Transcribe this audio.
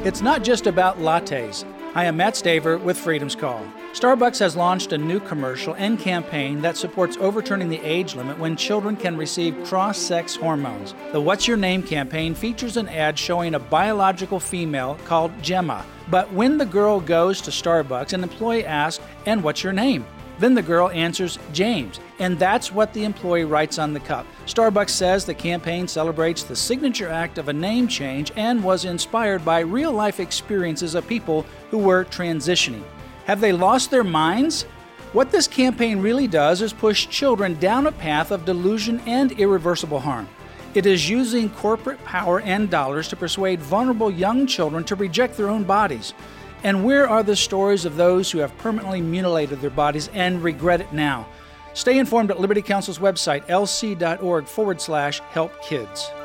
It's not just about lattes. I am Matt Staver with Freedom's Call. Starbucks has launched a new commercial and campaign that supports overturning the age limit when children can receive cross-sex hormones. The What's Your Name campaign features an ad showing a biological female called Gemma. But when the girl goes to Starbucks, an employee asks, "And what's your name?" Then the girl answers, "James," and that's what the employee writes on the cup. Starbucks says the campaign celebrates the signature act of a name change and was inspired by real-life experiences of people who were transitioning. Have they lost their minds? What this campaign really does is push children down a path of delusion and irreversible harm. It is using corporate power and dollars to persuade vulnerable young children to reject their own bodies. And where are the stories of those who have permanently mutilated their bodies and regret it now? Stay informed at Liberty Counsel's website, lc.org/help kids.